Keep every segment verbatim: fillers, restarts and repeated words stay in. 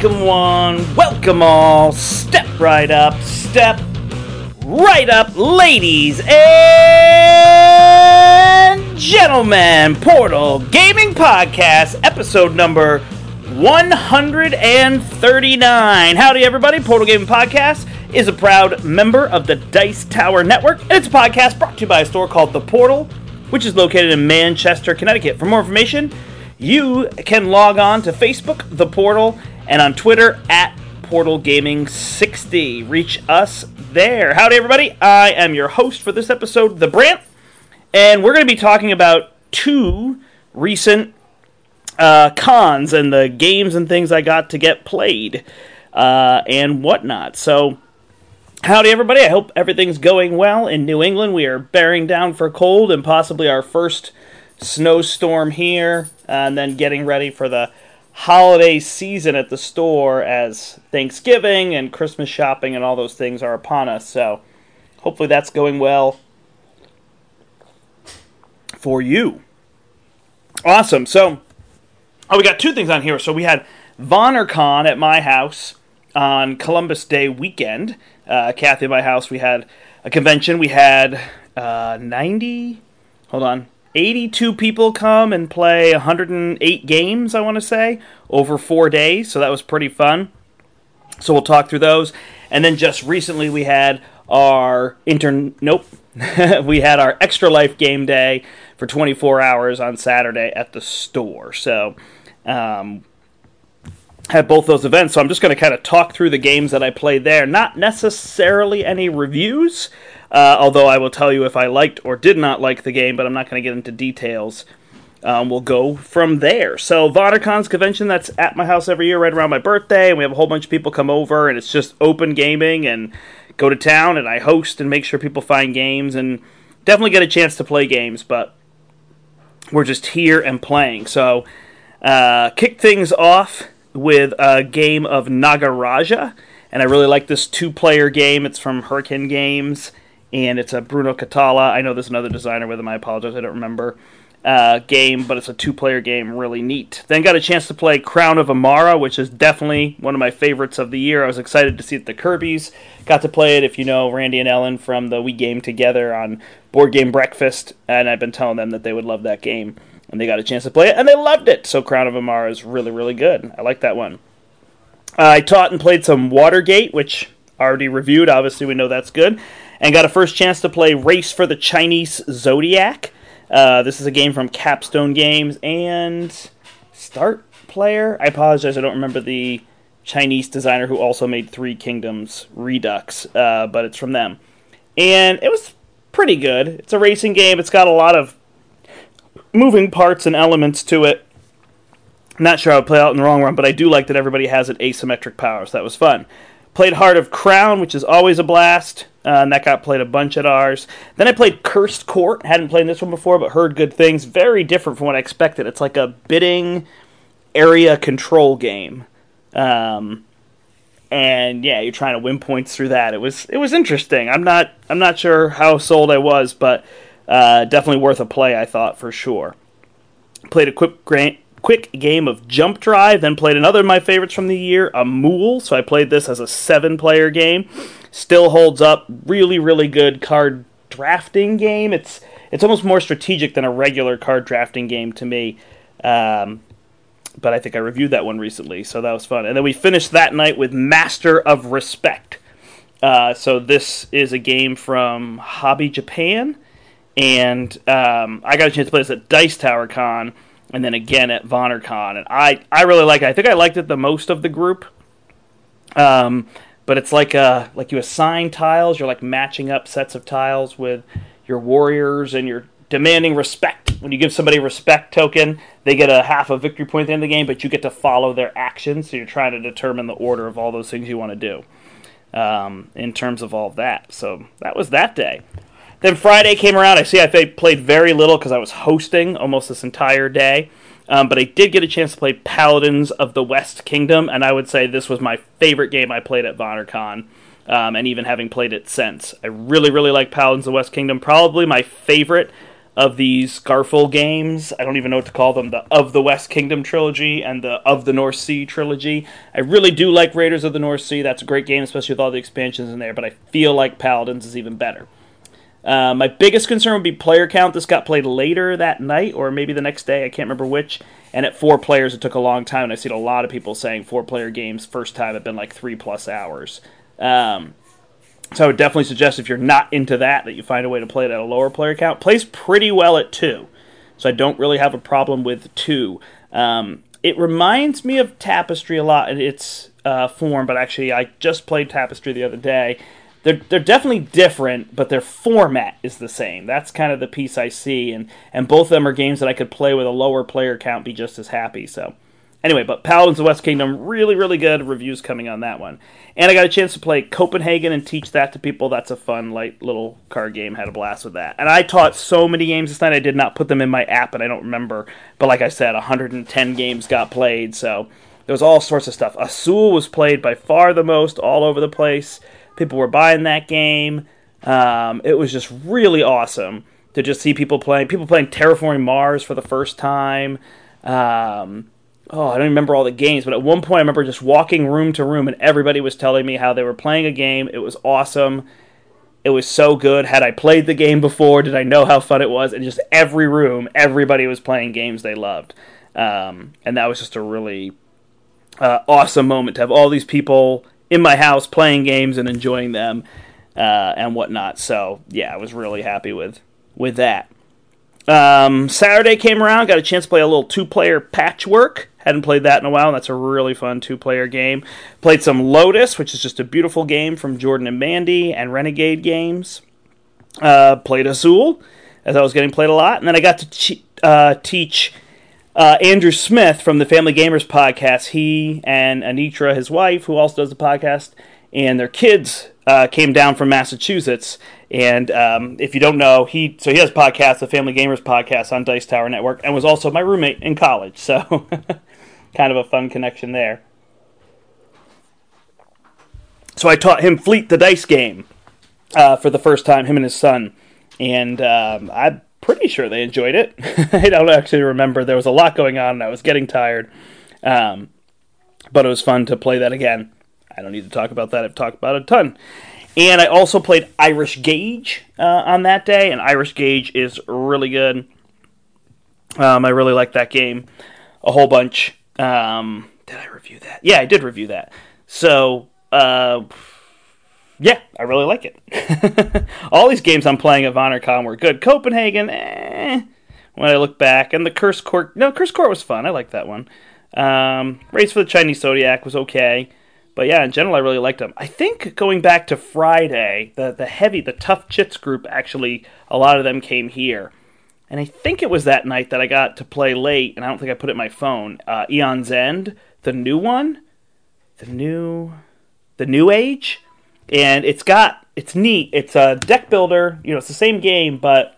Welcome one, welcome all, step right up, step right up, ladies and gentlemen. Portal Gaming Podcast, episode number one hundred thirty-nine. Howdy everybody, Portal Gaming Podcast is a proud member of the Dice Tower Network, and it's a podcast brought to you by a store called The Portal, which is located in Manchester, Connecticut. For more information, you can log on to Facebook, The Portal, and on Twitter, at Portal Gaming sixty. Reach us there. Howdy, everybody. I am your host for this episode, The Brant, and we're going to be talking about two recent uh, cons and the games and things I got to get played uh, and whatnot. So, howdy, everybody. I hope everything's going well in New England. We are bearing down for cold and possibly our first snowstorm here, and then getting ready for the holiday season at the store as Thanksgiving and Christmas shopping and all those things are upon us. So hopefully that's going well for you. Awesome. So oh, we got two things on here. So we had VonnerCon at my house on Columbus Day weekend. Uh, Kathy at my house, we had a convention. We had uh, ninety, hold on, eighty-two people come and play one hundred eight games, I want to say, over four days, so that was pretty fun. So we'll talk through those. And then just recently we had our intern, nope, we had our Extra Life game day for twenty-four hours on Saturday at the store. So, um, had both those events, so I'm just going to kind of talk through the games that I played there. Not necessarily any reviews, Uh, although I will tell you if I liked or did not like the game, but I'm not going to get into details. Um, we'll go from there. So, VonnerCon's convention, that's at my house every year right around my birthday, and we have a whole bunch of people come over, and it's just open gaming, and go to town, and I host and make sure people find games, and definitely get a chance to play games, but we're just here and playing. So, uh, kick things off with a game of Nagaraja, and I really like this two-player game. It's from Hurricane Games, and it's a Bruno Catala. I know there's another designer with him. I apologize, I don't remember. Uh, game, but it's a two-player game, really neat. Then got a chance to play Crown of Amara, which is definitely one of my favorites of the year. I was excited to see it at the Kirby's. Got to play it, if you know Randy and Ellen from the We Game Together on Board Game Breakfast, and I've been telling them that they would love that game. And they got a chance to play it, and they loved it. So Crown of Amara is really, really good. I like that one. Uh, I taught and played some Watergate, which I already reviewed. Obviously, we know that's good. And got a first chance to play Race for the Chinese Zodiac. Uh, this is a game from Capstone Games and Start Player. I apologize, I don't remember the Chinese designer who also made Three Kingdoms Redux, uh, but it's from them. And it was pretty good. It's a racing game. It's got a lot of moving parts and elements to it. I'm not sure I would play out in the long run, but I do like that everybody has an asymmetric power, so that was fun. Played Heart of Crown, which is always a blast, uh, and that got played a bunch at ours. Then I played Cursed Court. Hadn't played this one before, but heard good things. Very different from what I expected. It's like a bidding area control game. Um, and yeah, you're trying to win points through that. It was it was interesting. I'm not I'm not sure how sold I was, but uh, definitely worth a play, I thought, for sure. Played a quick grant. Quick game of Jump Drive, then played another of my favorites from the year, a Mool. So I played this as a seven-player game. Still holds up. Really, really good card drafting game. It's it's almost more strategic than a regular card drafting game to me. Um, but I think I reviewed that one recently, so that was fun. And then we finished that night with Master of Respect. Uh, so this is a game from Hobby Japan, and um, I got a chance to play this at Dice Tower Con, and then again at VonnerCon, and I, I really like it. I think I liked it the most of the group. Um, but it's like a, like you assign tiles, you're like matching up sets of tiles with your warriors, and you're demanding respect. When you give somebody a respect token, they get a half a victory point at the end of the game, but you get to follow their actions, so you're trying to determine the order of all those things you want to do um, in terms of all of that. So that was that day. Then Friday came around. I see I played very little because I was hosting almost this entire day. Um, but I did get a chance to play Paladins of the West Kingdom, and I would say this was my favorite game I played at VonnerCon, um, and even having played it since. I really, really like Paladins of the West Kingdom. Probably my favorite of these Garful games. I don't even know what to call them. The Of the West Kingdom trilogy and the Of the North Sea trilogy. I really do like Raiders of the North Sea. That's a great game, especially with all the expansions in there, but I feel like Paladins is even better. Uh, my biggest concern would be player count. This got played later that night, or maybe the next day. I can't remember which. And at four players, it took a long time. And I've seen a lot of people saying four-player games first time have been like three-plus hours. Um, so I would definitely suggest if you're not into that, that you find a way to play it at a lower player count. Plays pretty well at two. So I don't really have a problem with two. Um, it reminds me of Tapestry a lot in its uh, form, but actually I just played Tapestry the other day. They're they're definitely different, but their format is the same. That's kind of the piece I see, and, and both of them are games that I could play with a lower player count, be just as happy. So, anyway, but Paladins of the West Kingdom, really, really good. Reviews coming on that one. And I got a chance to play Copenhagen and teach that to people. That's a fun, light little card game. Had a blast with that. And I taught so many games this night, I did not put them in my app, and I don't remember. But like I said, one hundred ten games got played, so there was all sorts of stuff. Azul was played by far the most, all over the place. People were buying that game. Um, it was just really awesome to just see people playing. People playing Terraforming Mars for the first time. Um, oh, I don't remember all the games, but at one point I remember just walking room to room and everybody was telling me how they were playing a game. It was awesome. It was so good. Had I played the game before, did I know how fun it was? And just every room, everybody was playing games they loved. Um, and that was just a really uh, awesome moment to have all these people in my house playing games and enjoying them uh, and whatnot. So, yeah, I was really happy with, with that. Um, Saturday came around, got a chance to play a little two-player Patchwork. Hadn't played that in a while. That's a really fun two-player game. Played some Lotus, which is just a beautiful game from Jordan and Mandy and Renegade Games. Uh, played Azul, as I was getting played a lot. And then I got to che- uh, teach Uh, Andrew Smith from the Family Gamers podcast. He and Anitra, his wife, who also does the podcast, and their kids uh, came down from Massachusetts. And um, if you don't know, he so he has a podcast, the Family Gamers podcast on Dice Tower Network, and was also my roommate in college. So kind of a fun connection there. So I taught him Fleet the Dice game uh, for the first time, him and his son. And um, I pretty sure they enjoyed it. I don't actually remember. There was a lot going on, and I was getting tired. Um, but it was fun to play that again. I don't need to talk about that. I've talked about it a ton. And I also played Irish Gauge uh, on that day, and Irish Gauge is really good. Um, I really like that game a whole bunch. Um, did I review that? Yeah, I did review that. So, uh... yeah, I really like it. All these games I'm playing at VonnerCon were good. Copenhagen, eh, when I look back. And the Curse Court, no, Curse Court was fun. I liked that one. Um, Race for the Chinese Zodiac was okay. But yeah, in general, I really liked them. I think going back to Friday, the, the heavy, the Tough Chits group, actually, a lot of them came here. And I think it was that night that I got to play late, and I don't think I put it in my phone, uh, Eon's End, the new one, the new, the new age. And it's got, it's neat. It's a deck builder. You know, it's the same game, but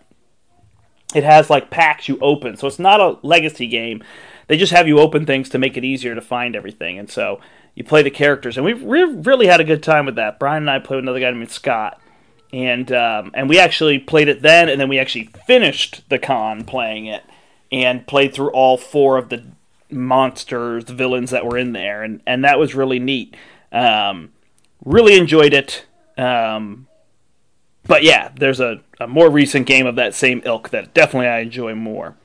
it has like packs you open. So it's not a legacy game. They just have you open things to make it easier to find everything. And so you play the characters. And we've really had a good time with that. Brian and I played with another guy named Scott. And um, and we actually played it then, and then we actually finished the con playing it and played through all four of the monsters, the villains that were in there. And, and that was really neat. Um... Really enjoyed it. Um, but yeah, there's a, a more recent game of that same ilk that definitely I enjoy more.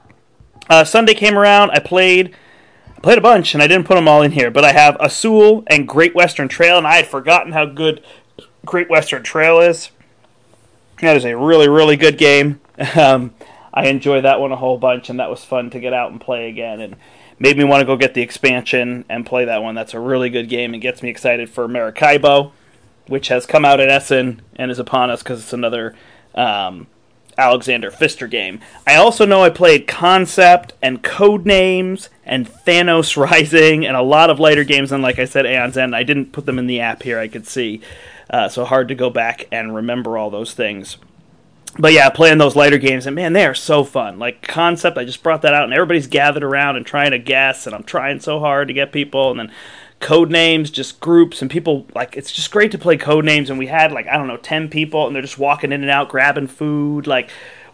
Uh, Sunday came around. I played I played a bunch, and I didn't put them all in here. But I have Azul and Great Western Trail, and I had forgotten how good Great Western Trail is. That is a really, really good game. Um, I enjoyed that one a whole bunch, and that was fun to get out and play again. And made me want to go get the expansion and play that one. That's a really good game and gets me excited for Maracaibo, which has come out at Essen and is upon us because it's another um, Alexander Pfister game. I also know I played Concept and Codenames and Thanos Rising and a lot of lighter games. And like I said, Aeon's End. I didn't put them in the app here, I could see. Uh, so hard to go back and remember all those things. But yeah, playing those lighter games, and man, they are so fun. Like Concept, I just brought that out, and everybody's gathered around and trying to guess, and I'm trying so hard to get people. And then Codenames, just groups, and people, like, it's just great to play Codenames. And we had, like, I don't know, ten people, and they're just walking in and out, grabbing food. Like,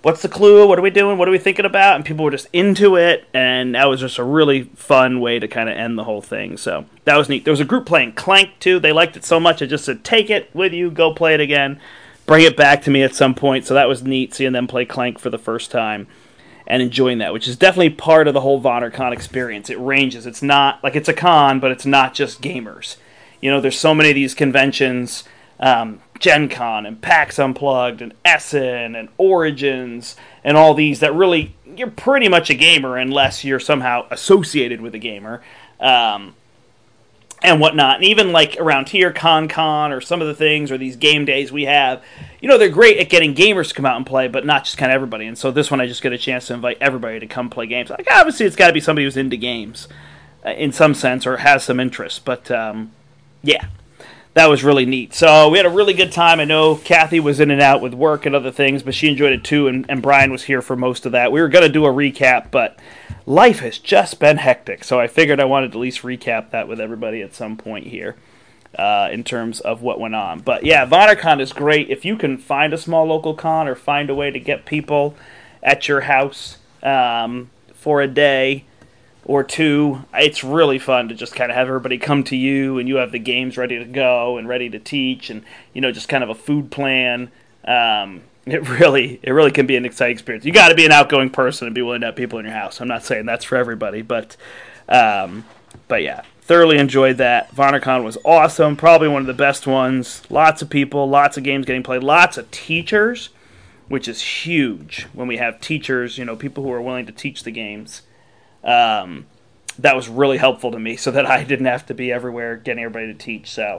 what's the clue? What are we doing? What are we thinking about? And people were just into it, and that was just a really fun way to kind of end the whole thing. So that was neat. There was a group playing Clank, too. They liked it so much, I just said, take it with you, go play it again, bring it back to me at some point. So that was neat, seeing them play Clank for the first time and enjoying that, which is definitely part of the whole VonerCon experience. It ranges. It's not, like, it's a con, but it's not just gamers. You know, there's so many of these conventions, um, Gen Con and PAX Unplugged and Essen and Origins and all these that really, you're pretty much a gamer unless you're somehow associated with a gamer um, and whatnot. And even like around here, Con Con or some of the things or these game days we have, you know, they're great at getting gamers to come out and play, but not just kind of everybody. And so this one I just get a chance to invite everybody to come play games. Like, obviously it's got to be somebody who's into games uh, in some sense or has some interest, but um, yeah. That was really neat. So we had a really good time. I know Kathy was in and out with work and other things, but she enjoyed it too, and, and Brian was here for most of that. We were going to do a recap, but life has just been hectic, so I figured I wanted to at least recap that with everybody at some point here uh, in terms of what went on. But yeah, VonerCon is great. If you can find a small local con or find a way to get people at your house um, for a day or two, it's really fun to just kind of have everybody come to you and you have the games ready to go and ready to teach and, you know, just kind of a food plan. Um, it really it really can be an exciting experience. You got to be an outgoing person and be willing to have people in your house. I'm not saying that's for everybody, but um, but yeah, thoroughly enjoyed that. VonerCon was awesome, probably one of the best ones. Lots of people, lots of games getting played, lots of teachers, which is huge when we have teachers, you know, people who are willing to teach the games. Um, that was really helpful to me so that I didn't have to be everywhere getting everybody to teach. So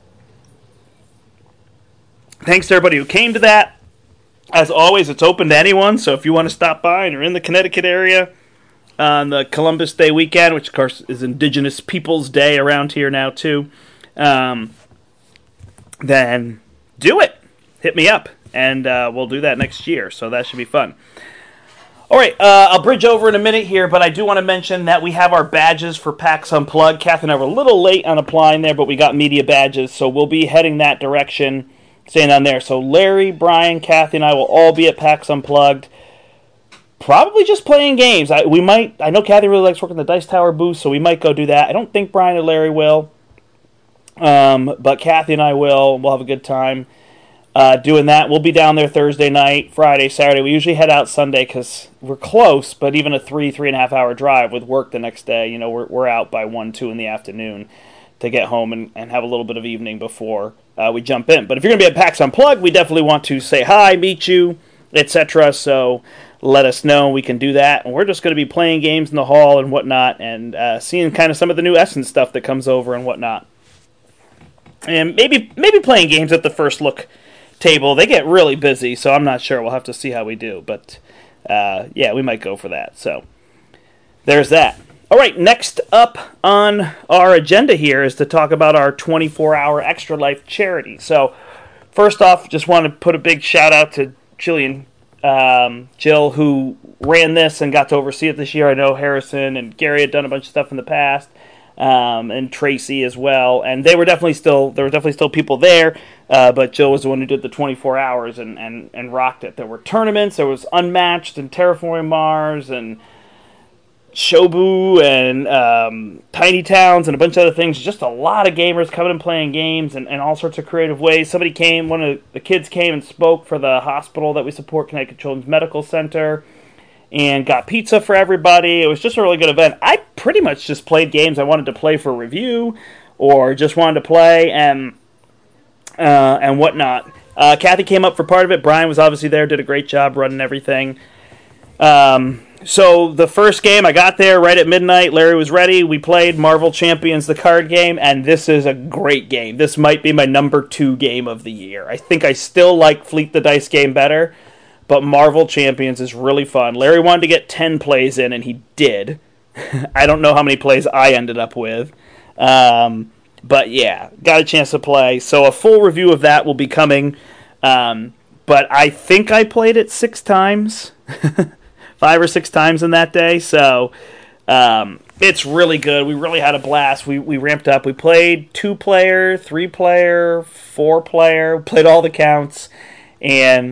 thanks to everybody who came to that. As always, it's open to anyone, so if you want to stop by and you're in the Connecticut area on the Columbus Day weekend, which of course is Indigenous Peoples Day around here now too, um, then do it. Hit me up, and uh, we'll do that next year, so that should be fun. All right, uh, I'll bridge over in a minute here, but I do want to mention that we have our badges for PAX Unplugged. Kath and I were a little late on applying there, but we got media badges, so we'll be heading that direction, staying on there. So Larry, Brian, Kathy, and I will all be at PAX Unplugged, probably just playing games. I, we might. I know Kathy really likes working the Dice Tower booth, so we might go do that. I don't think Brian or Larry will, um, but Kathy and I will. We'll have a good time. Uh, doing that. We'll be down there Thursday night, Friday, Saturday. We usually head out Sunday because we're close, but even a three, three and a half hour drive with work the next day, you know, we're we're out by one, two in the afternoon to get home and, and have a little bit of evening before uh, we jump in. But if you're going to be at PAX Unplugged, we definitely want to say hi, meet you, et cetera. So let us know. We can do that. And we're just going to be playing games in the hall and whatnot and uh, seeing kind of some of the new Essen stuff that comes over and whatnot. And maybe maybe playing games at the First Look table. They get really busy, so I'm not sure. We'll have to see how we do, but uh, yeah, we might go for that. So there's that. All right, next up on our agenda here is to talk about our twenty-four hour Extra Life charity. So first off, just want to put a big shout out to Jillian, um, Jill, who ran this and got to oversee it this year. I know Harrison and Gary had done a bunch of stuff in the past. Um, and Tracy as well, and they were definitely still there were definitely still people there, uh, but Jill was the one who did the twenty-four hours and, and, and rocked it. There were tournaments, there was Unmatched and Terraforming Mars and Shobu and um, Tiny Towns and a bunch of other things. Just a lot of gamers coming and playing games in, in all sorts of creative ways. Somebody came, one of the kids came and spoke for the hospital that we support, Connecticut Children's Medical Center, and got pizza for everybody. It was just a really good event. I pretty much just played games I wanted to play for review or just wanted to play and uh, and whatnot. Uh, Kathy came up for part of it. Brian was obviously there, did a great job running everything. Um, so the first game, I got there right at midnight. Larry was ready. We played Marvel Champions, the card game, and this is a great game. This might be my number two game of the year. I think I still like Fleet the Dice game better, but Marvel Champions is really fun. Larry wanted to get ten plays in, and he did. I don't know how many plays I ended up with. Um, but yeah, got a chance to play. So a full review of that will be coming. Um, but I think I played it six times. Five or six times in that day. So um, it's really good. We really had a blast. We, we ramped up. We played two-player, three-player, four-player. Played all the counts. And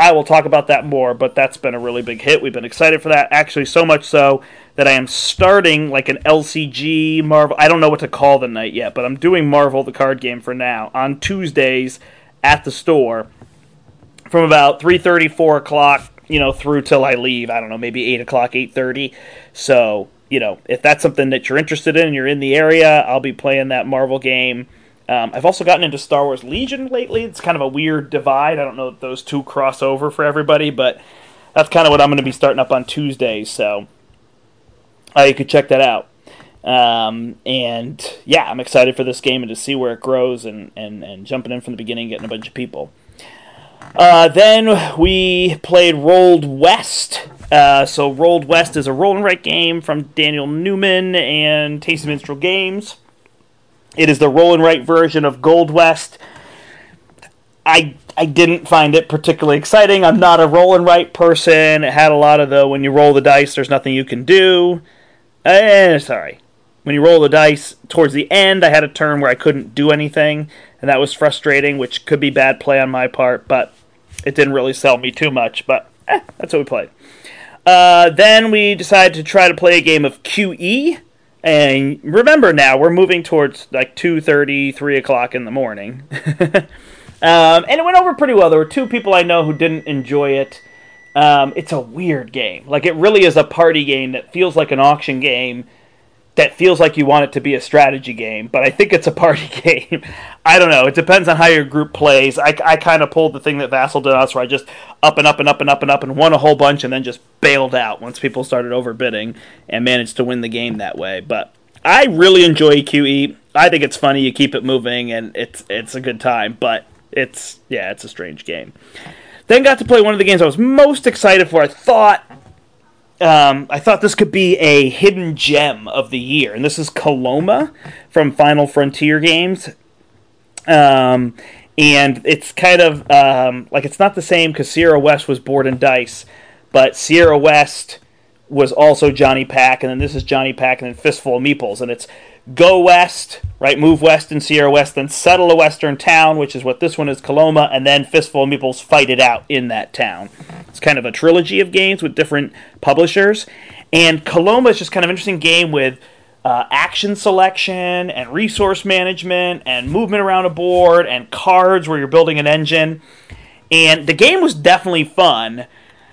I will talk about that more, but that's been a really big hit. We've been excited for that, actually so much so that I am starting like an L C G Marvel. I don't know what to call the night yet, but I'm doing Marvel the card game for now on Tuesdays at the store from about three thirty, four o'clock, you know, through till I leave. I don't know, maybe eight o'clock, eight thirty. So, you know, if that's something that you're interested in and you're in the area, I'll be playing that Marvel game. Um, I've also gotten into Star Wars Legion lately. It's kind of a weird divide. I don't know if those two cross over for everybody, but that's kind of what I'm going to be starting up on Tuesdays, so uh, you could check that out. Um, and yeah, I'm excited for this game and to see where it grows and, and, and jumping in from the beginning, getting a bunch of people. Uh, then we played Rolled West. Uh, so Rolled West is a roll and write game from Daniel Newman and Tasty Minstrel Games. It is the roll and write version of Gold West. I I didn't find it particularly exciting. I'm not a roll and write person. It had a lot of the when you roll the dice, there's nothing you can do. Eh, sorry. When you roll the dice towards the end, I had a turn where I couldn't do anything, and that was frustrating, which could be bad play on my part, but it didn't really sell me too much. But eh, that's what we played. Uh, then we decided to try to play a game of Q E. And remember now, we're moving towards like two thirty, three o'clock in the morning. um, and it went over pretty well. There were two people I know who didn't enjoy it. Um, it's a weird game. Like, it really is a party game that feels like an auction game, that feels like you want it to be a strategy game, but I think it's a party game. I don't know. It depends on how your group plays. I, I kind of pulled the thing that Vassal did us, where I just up and up and up and up and up and won a whole bunch and then just bailed out once people started overbidding and managed to win the game that way. But I really enjoy Q E. I think it's funny. You keep it moving, and it's it's a good time. But it's, yeah, it's a strange game. Then got to play one of the games I was most excited for. I thought... Um, I thought this could be a hidden gem of the year, and this is Coloma from Final Frontier Games. Um, and it's kind of, um, like, it's not the same because Sierra West was Board and Dice, but Sierra West was also Johnny Pack, and then this is Johnny Pack and then Fistful of Meeples, and it's go west, right, move west in Sierra West, then settle a western town, which is what this one is, Coloma, and then Fistful of Meeples fight it out in that town. It's kind of a trilogy of games with different publishers, and Coloma is just kind of an interesting game with uh, action selection and resource management and movement around a board and cards where you're building an engine, and the game was definitely fun,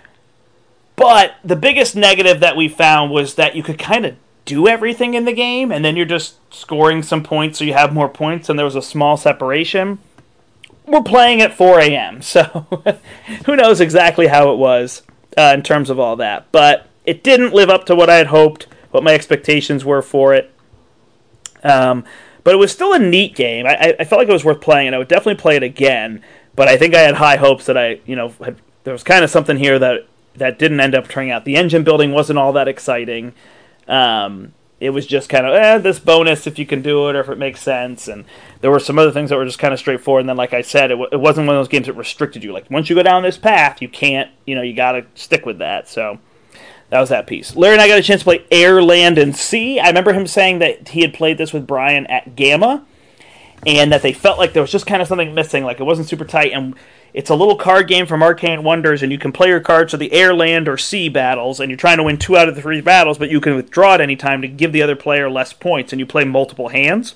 but the biggest negative that we found was that you could kind of do everything in the game, and then you're just scoring some points so you have more points, and there was a small separation. We're playing at four a.m., so who knows exactly how it was uh, in terms of all that. But it didn't live up to what I had hoped, what my expectations were for it. Um, but it was still a neat game. I, I felt like it was worth playing, and I would definitely play it again, but I think I had high hopes that I, you know, had, there was kind of something here that, that didn't end up turning out. The engine building wasn't all that exciting. Um, it was just kind of, eh, this bonus if you can do it or if it makes sense. And there were some other things that were just kind of straightforward. And then, like I said, it, w- it wasn't one of those games that restricted you. Like, once you go down this path, you can't, you know, you got to stick with that. So that was that piece. Larry and I got a chance to play Air, Land, and Sea. I remember him saying that he had played this with Brian at Gamma, and that they felt like there was just kind of something missing. Like, it wasn't super tight. And it's a little card game from Arcane Wonders, and you can play your cards for the air, land, or sea battles, and you're trying to win two out of the three battles, but you can withdraw at any time to give the other player less points, and you play multiple hands.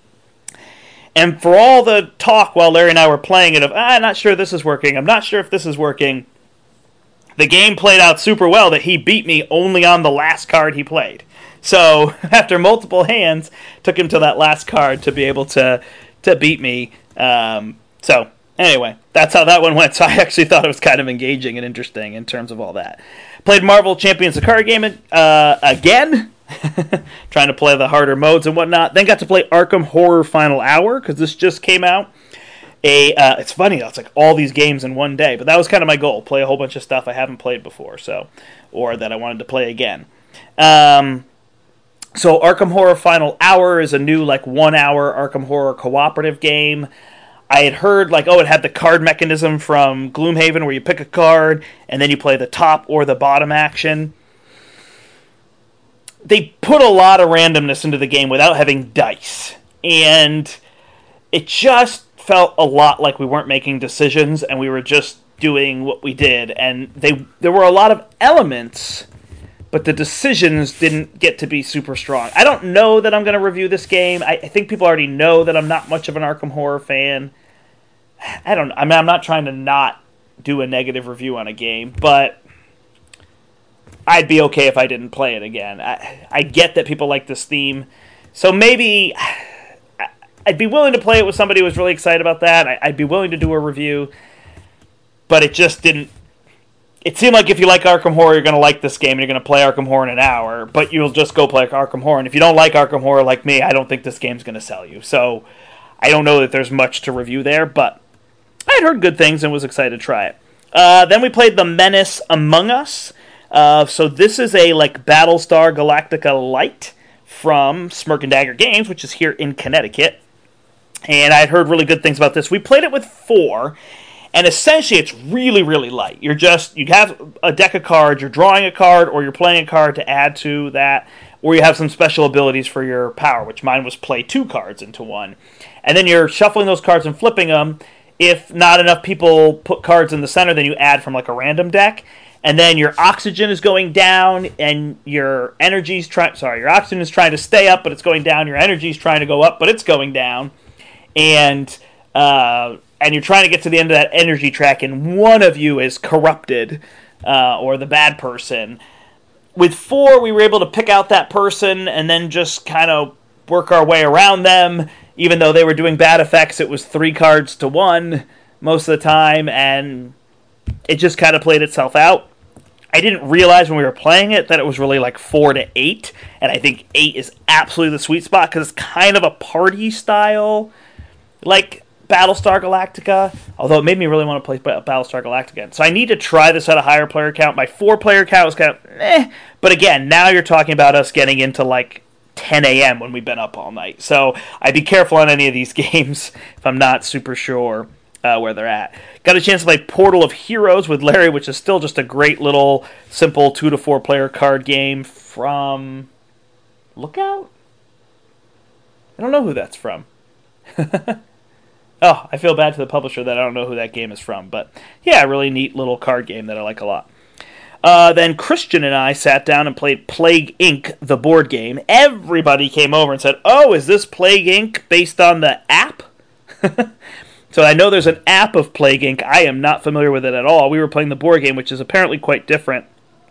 And for all the talk while Larry and I were playing it of, ah, I'm not sure this is working, I'm not sure if this is working, the game played out super well that he beat me only on the last card he played. So, after multiple hands, took him to that last card to be able to, to beat me. Um, so... Anyway, that's how that one went, so I actually thought it was kind of engaging and interesting in terms of all that. Played Marvel Champions the card game uh, again, trying to play the harder modes and whatnot. Then got to play Arkham Horror Final Hour, because this just came out. A uh, It's funny, it's like all these games in one day, but that was kind of my goal, play a whole bunch of stuff I haven't played before, so or that I wanted to play again. Um, so Arkham Horror Final Hour is a new like one-hour Arkham Horror cooperative game. I had heard, like, oh, it had the card mechanism from Gloomhaven where you pick a card and then you play the top or the bottom action. They put a lot of randomness into the game without having dice. And it just felt a lot like we weren't making decisions and we were just doing what we did. And they there were a lot of elements, but the decisions didn't get to be super strong. I don't know that I'm going to review this game. I, I think people already know that I'm not much of an Arkham Horror fan. I don't. I mean, I'm not trying to not do a negative review on a game, but I'd be okay if I didn't play it again. I, I get that people like this theme, so maybe I'd be willing to play it with somebody who was really excited about that. I, I'd be willing to do a review, but it just didn't. It seemed like if you like Arkham Horror, you're going to like this game, and you're going to play Arkham Horror in an hour, but you'll just go play Arkham Horror. And if you don't like Arkham Horror like me, I don't think this game's going to sell you. So I don't know that there's much to review there, but I had heard good things and was excited to try it. Uh, then we played The Menace Among Us. Uh, so this is a like Battlestar Galactica light from Smirk and Dagger Games, which is here in Connecticut. And I had heard really good things about this. We played it with four, and essentially it's really, really light. You're just, you have a deck of cards, you're drawing a card, or you're playing a card to add to that, or you have some special abilities for your power, which mine was play two cards into one. And then you're shuffling those cards and flipping them. If not enough people put cards in the center, then you add from like a random deck. And then your oxygen is going down, and your energy's trying. Sorry, your oxygen is trying to stay up, but it's going down. Your energy's trying to go up, but it's going down. And uh, and you're trying to get to the end of that energy track, and one of you is corrupted, uh, or the bad person. With four, we were able to pick out that person, and then just kind of work our way around them. Even though they were doing bad effects, it was three cards to one most of the time, and it just kind of played itself out. I didn't realize when we were playing it that it was really like four to eight, and I think eight is absolutely the sweet spot because it's kind of a party style, like Battlestar Galactica, although it made me really want to play Battlestar Galactica. So I need to try this at a higher player count. My four player count was kind of eh, but again, now you're talking about us getting into like ten a.m. when we've been up all night. So I'd be careful on any of these games if I'm not super sure uh, where they're at. Got a chance to play Portal of Heroes with Larry, which is still just a great little simple two to four player card game from Lookout? I don't know who that's from. Oh, I feel bad to the publisher that I don't know who that game is from. But yeah, a really neat little card game that I like a lot. Uh, then Christian and I sat down and played Plague Incorporated, the board game. Everybody came over and said, oh, is this Plague Incorporated based on the app? So I know there's an app of Plague Incorporated. I am not familiar with it at all. We were playing the board game, which is apparently quite different.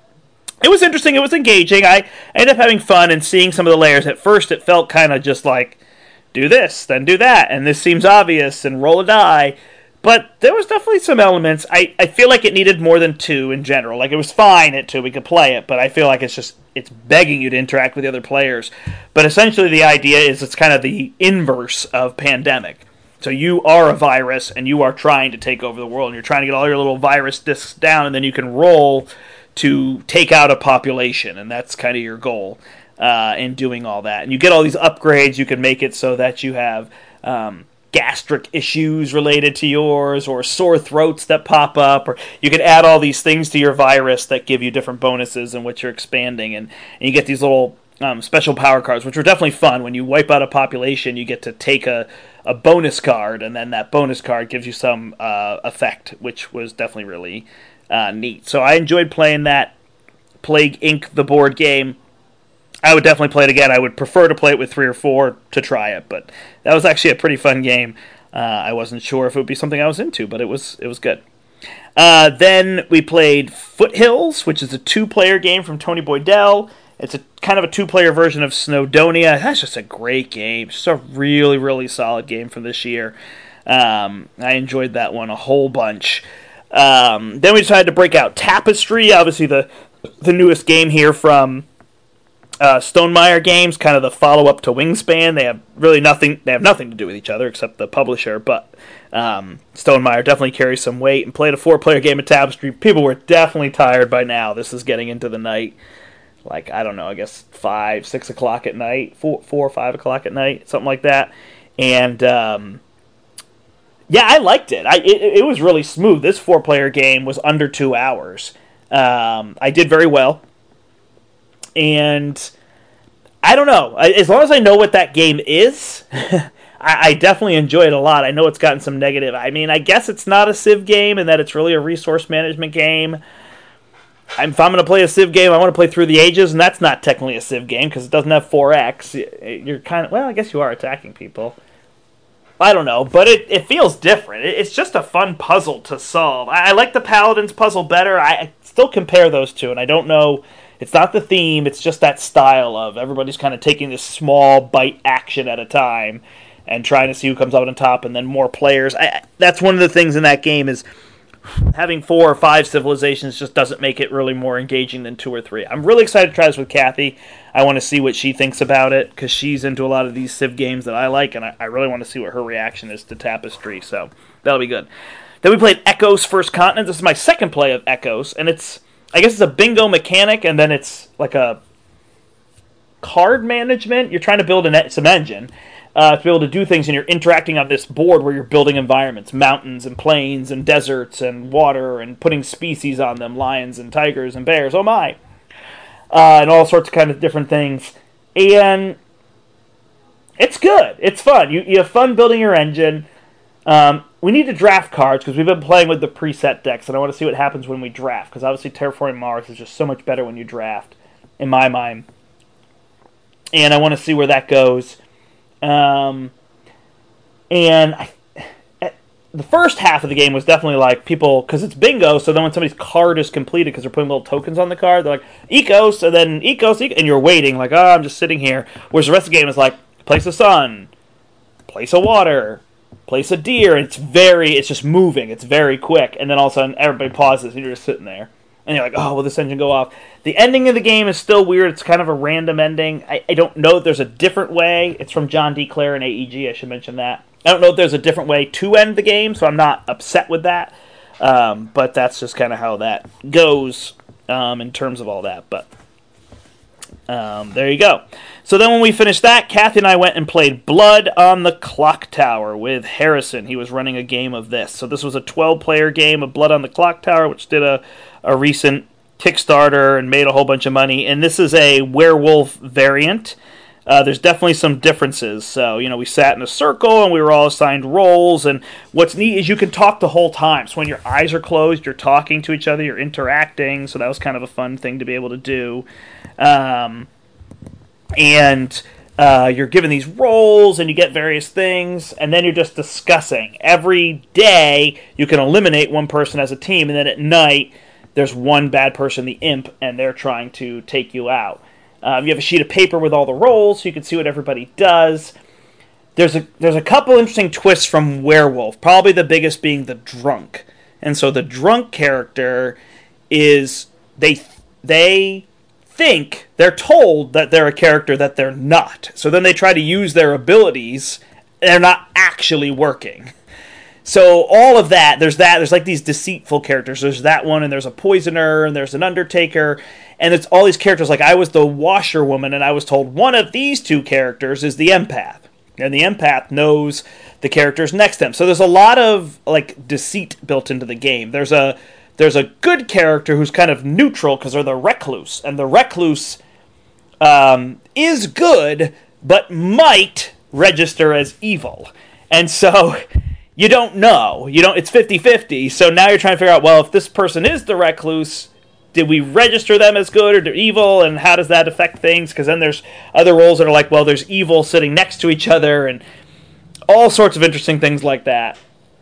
It was interesting. It was engaging. I ended up having fun and seeing some of the layers. At first, it felt kind of just like, do this, then do that, and this seems obvious, and roll a die. But there was definitely some elements. I, I feel like it needed more than two in general. Like, it was fine at two, we could play it, but I feel like it's just, it's begging you to interact with the other players. But essentially the idea is it's kind of the inverse of Pandemic. So you are a virus, and you are trying to take over the world, and you're trying to get all your little virus discs down, and then you can roll to take out a population, and that's kind of your goal uh, in doing all that. And you get all these upgrades. You can make it so that you have um, gastric issues related to yours, or sore throats that pop up, or you can add all these things to your virus that give you different bonuses in which you're expanding, and, and you get these little um, special power cards, which are definitely fun. When you wipe out a population, you get to take a, a bonus card, and then that bonus card gives you some uh, effect, which was definitely really uh, neat. So I enjoyed playing that Plague Incorporated, the board game. I would definitely play it again. I would prefer to play it with three or four to try it, but that was actually a pretty fun game. Uh, I wasn't sure if it would be something I was into, but it was it was good. Uh, then we played Foothills, which is a two-player game from Tony Boydell. It's a kind of a two-player version of Snowdonia. That's just a great game. Just a really, really solid game from this year. Um, I enjoyed that one a whole bunch. Um, then we decided to break out Tapestry, obviously the the newest game here from uh, Stonemaier Games, kind of the follow-up to Wingspan. They have really nothing. They have nothing to do with each other except the publisher, but um, Stonemaier definitely carries some weight and played a four-player game of Tapestry. People were definitely tired by now. This is getting into the night. Like, I don't know, I guess five, six o'clock at night, four, four or five o'clock at night, something like that. And, um, yeah, I liked it. I it, it was really smooth. This four-player game was under two hours. Um, I did very well. And I don't know. As long as I know what that game is, I, I definitely enjoy it a lot. I know it's gotten some negative. I mean, I guess it's not a Civ game and that it's really a resource management game. I'm, if I'm going to play a Civ game, I want to play Through the Ages, and that's not technically a Civ game because it doesn't have four X. You're kind of, well, I guess you are attacking people. I don't know, but it, it feels different. It, it's just a fun puzzle to solve. I, I like the Paladins puzzle better. I, I still compare those two, and I don't know. It's not the theme. It's just that style of everybody's kind of taking this small bite action at a time and trying to see who comes out on top, and then more players. I, that's one of the things in that game is having four or five civilizations just doesn't make it really more engaging than two or three. I'm really excited to try this with Kathy. I want to see what she thinks about it because she's into a lot of these Civ games that I like, and I, I really want to see what her reaction is to Tapestry, so that'll be good. Then we played Echoes First Continent. This is my second play of Echoes, and it's, I guess it's a bingo mechanic, and then it's like a card management. You're trying to build an, some engine uh, to be able to do things, and you're interacting on this board where you're building environments, mountains and plains and deserts and water, and putting species on them, lions and tigers and bears. Oh my! Uh, and all sorts of kind of different things. And it's good. It's fun. You, you have fun building your engine. Um, we need to draft cards because we've been playing with the preset decks, and I want to see what happens when we draft because obviously Terraforming Mars is just so much better when you draft, in my mind. And I want to see where that goes. Um, and I, the first half of the game was definitely like people, because it's bingo, so then when somebody's card is completed, because they're putting little tokens on the card, they're like, Ecos, and then Ecos, Ecos, and you're waiting, like, oh, I'm just sitting here. Whereas the rest of the game is like, place a sun, place a water, place a deer, and it's very, it's just moving, it's very quick, and then all of a sudden everybody pauses, and you're just sitting there. And you're like, oh, will this engine go off? The ending of the game is still weird. It's kind of a random ending. I, I don't know if there's a different way. It's from John D. Clare and A E G, I should mention that. I don't know if there's a different way to end the game, so I'm not upset with that. Um, but that's just kind of how that goes um, in terms of all that. But um, there you go. So then when we finished that, Kathy and I went and played Blood on the Clock Tower with Harrison. He was running a game of this. So this was a twelve-player game of Blood on the Clock Tower, which did a, a recent Kickstarter and made a whole bunch of money. And this is a werewolf variant. Uh, there's definitely some differences. So, you know, we sat in a circle and we were all assigned roles. And what's neat is you can talk the whole time. So when your eyes are closed, you're talking to each other, you're interacting. So that was kind of a fun thing to be able to do. Um, and uh, you're given these roles and you get various things. And then you're just discussing. Every day you can eliminate one person as a team. And then at night there's one bad person, the imp, and they're trying to take you out. Um, you have a sheet of paper with all the roles, so you can see what everybody does. There's a there's a couple interesting twists from Werewolf, probably the biggest being the drunk. And so the drunk character is, they they think, they're told that they're a character that they're not. So then they try to use their abilities, and they're not actually working. So all of that, there's that, there's like these deceitful characters. There's that one, and there's a poisoner, and there's an undertaker, and it's all these characters. Like I was the washerwoman, and I was told one of these two characters is the empath. And the empath knows the characters next to him. So there's a lot of like deceit built into the game. There's a there's a good character who's kind of neutral because they're the recluse. And the recluse um, is good, but might register as evil. And so you don't know. You don't. It's fifty-fifty. So now you're trying to figure out, well, if this person is the recluse, did we register them as good or evil, and how does that affect things? Because then there's other roles that are like, well, there's evil sitting next to each other, and all sorts of interesting things like that.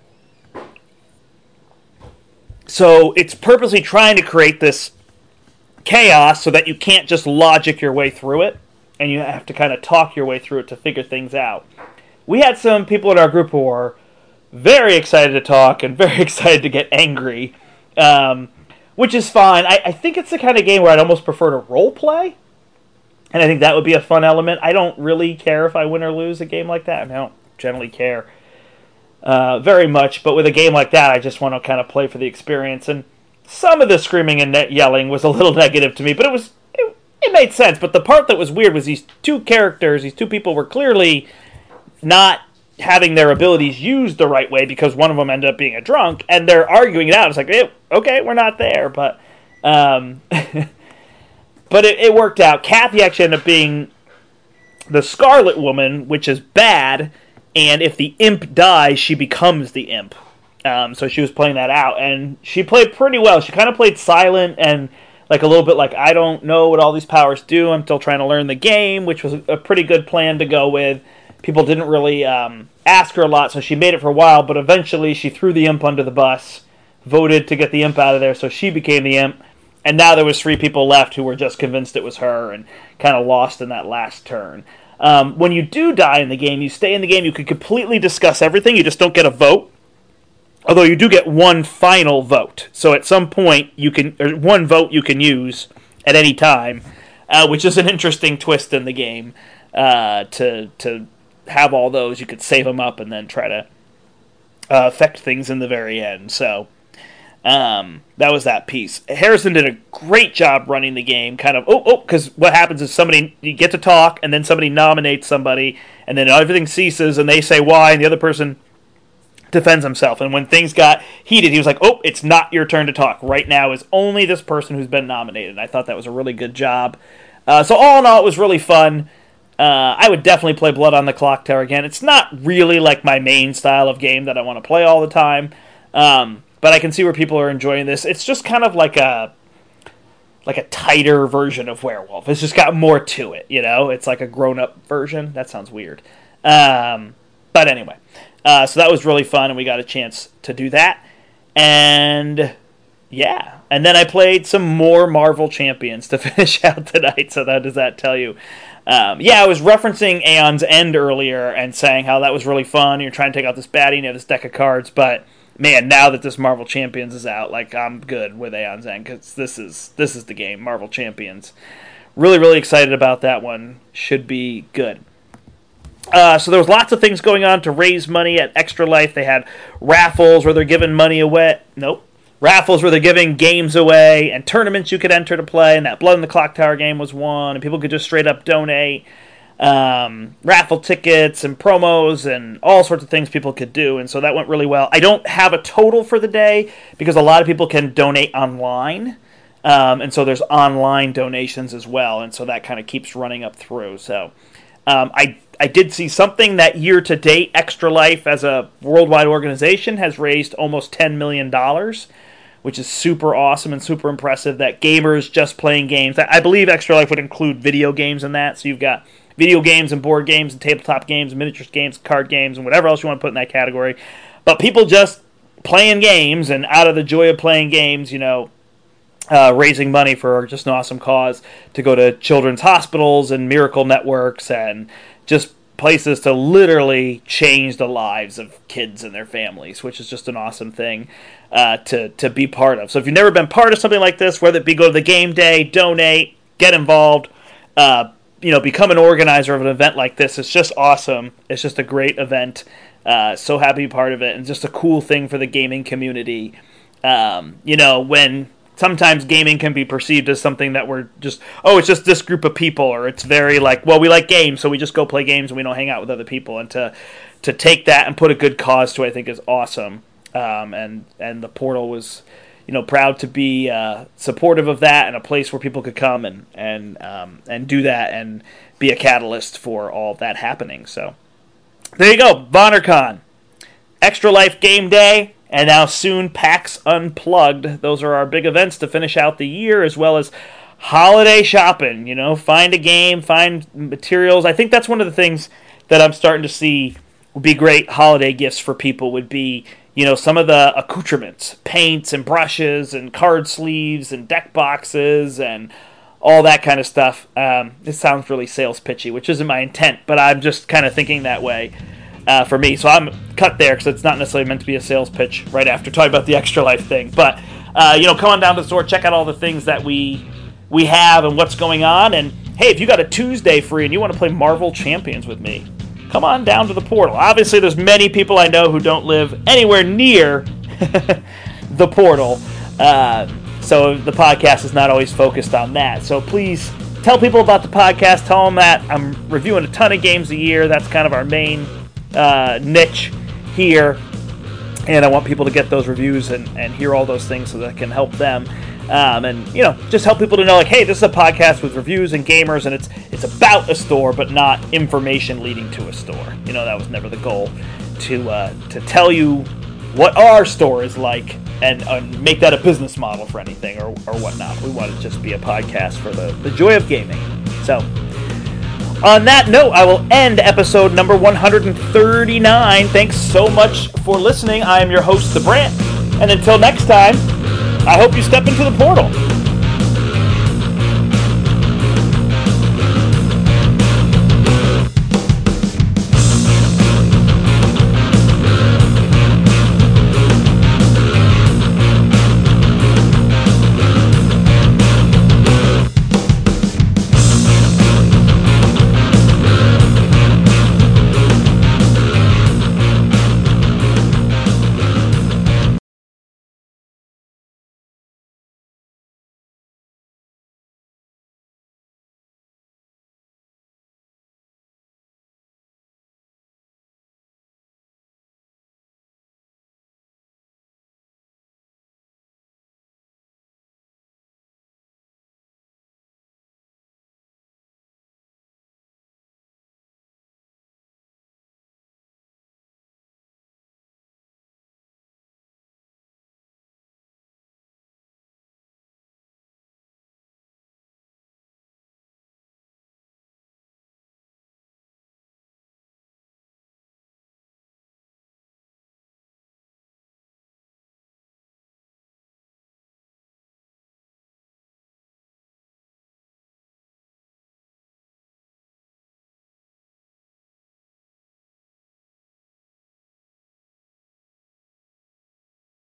So it's purposely trying to create this chaos so that you can't just logic your way through it, and you have to kind of talk your way through it to figure things out. We had some people in our group who were very excited to talk and very excited to get angry, um, which is fine. I, I think it's the kind of game where I'd almost prefer to role play, and I think that would be a fun element. I don't really care if I win or lose a game like that. I, mean, I don't generally care uh, very much, but with a game like that, I just want to kind of play for the experience. And some of the screaming and yelling was a little negative to me, but it was it, it made sense. But the part that was weird was these two characters, these two people were clearly not having their abilities used the right way because one of them ended up being a drunk, and they're arguing it out. It's like, hey, okay, we're not there, but um, but it, it worked out. Kathy actually ended up being the Scarlet Woman, which is bad, and if the imp dies, she becomes the imp. Um, so she was playing that out, and she played pretty well. She kind of played silent and like a little bit like, I don't know what all these powers do. I'm still trying to learn the game, which was a pretty good plan to go with. People didn't really um, ask her a lot, so she made it for a while, but eventually she threw the imp under the bus, voted to get the imp out of there, so she became the imp, and now there was three people left who were just convinced it was her and kind of lost in that last turn. Um, when you do die in the game, you stay in the game, you can completely discuss everything, you just don't get a vote, although you do get one final vote. So at some point, you can or one vote you can use at any time, uh, which is an interesting twist in the game, uh, to to have all those. You could save them up and then try to uh, affect things in the very end. So um, that was that piece. Harrison did a great job running the game. Kind of oh oh, because what happens is somebody you get to talk, and then somebody nominates somebody, and then everything ceases, and they say why, and the other person defends himself. And when things got heated, he was like, oh, it's not your turn to talk. Right now is only this person who's been nominated. And I thought that was a really good job. Uh, so all in all, it was really fun. Uh, I would definitely play Blood on the Clocktower again. It's not really like my main style of game that I want to play all the time, um, but I can see where people are enjoying this. It's just kind of like a like a tighter version of Werewolf. It's just got more to it, you know? It's like a grown-up version. That sounds weird. Um, but anyway, uh, so that was really fun, and we got a chance to do that. And yeah, and then I played some more Marvel Champions to finish out tonight, so that does that tell you? Um, yeah, I was referencing Aeon's End earlier and saying how that was really fun. You're trying to take out this baddie and you have this deck of cards, but man, now that this Marvel Champions is out, like I'm good with Aeon's End because this is this is the game, Marvel Champions. Really, really excited about that one. Should be good. Uh, so there was lots of things going on to raise money at Extra Life. They had raffles where they're giving money away. Nope. Raffles where they're giving games away and tournaments you could enter to play, and that Blood on the Clocktower game was one, and people could just straight up donate. Um, raffle tickets and promos and all sorts of things people could do, and so that went really well. I don't have a total for the day because a lot of people can donate online, um, and so there's online donations as well, and so that kind of keeps running up through. So um, I I did see something that year to date, Extra Life as a worldwide organization has raised almost ten million dollars, which is super awesome and super impressive that gamers just playing games. I believe Extra Life would include video games in that, so you've got video games and board games and tabletop games, miniatures games, card games, and whatever else you want to put in that category. But people just playing games and out of the joy of playing games, you know, uh, raising money for just an awesome cause to go to children's hospitals and miracle networks and just places to literally change the lives of kids and their families, which is just an awesome thing uh, to, to be part of. So if you've never been part of something like this, whether it be go to the game day, donate, get involved, uh, you know, become an organizer of an event like this, it's just awesome. It's just a great event. Uh, so happy to be part of it, and just a cool thing for the gaming community. Um, you know, when sometimes gaming can be perceived as something that we're just, oh, it's just this group of people, or it's very like, well, we like games, so we just go play games and we don't hang out with other people. And to to take that and put a good cause to it, I think is awesome. Um, and, and the Portal was, you know, proud to be uh, supportive of that and a place where people could come and and um, and do that and be a catalyst for all of that happening. So there you go, VonorCon, Extra Life Game Day, and now soon PAX Unplugged. Those are our big events to finish out the year, as well as holiday shopping. You know, find a game, find materials. I think that's one of the things that I'm starting to see would be great holiday gifts for people would be, you know, some of the accoutrements, paints and brushes and card sleeves and deck boxes and all that kind of stuff. Um, this sounds really sales pitchy, which isn't my intent, but I'm just kind of thinking that way uh, for me. So I'm cut there because it's not necessarily meant to be a sales pitch right after talking about the Extra Life thing. But, uh, you know, come on down to the store, check out all the things that we we have and what's going on. And, hey, if you got a Tuesday free and you want to play Marvel Champions with me, come on down to the Portal. Obviously, there's many people I know who don't live anywhere near the Portal, uh, so the podcast is not always focused on that. So please tell people about the podcast. Tell them that I'm reviewing a ton of games a year. That's kind of our main uh, niche here, and I want people to get those reviews and, and hear all those things so that can help them. Um, and, you know, just help people to know, like, hey, this is a podcast with reviews and gamers, and it's it's about a store, but not information leading to a store. You know, that was never the goal, to uh, to tell you what our store is like and, and make that a business model for anything or, or whatnot. We want to just be a podcast for the, the joy of gaming. So, on that note, I will end episode number one hundred thirty-nine. Thanks so much for listening. I am your host, The Brant. And until next time, I hope you step into the portal.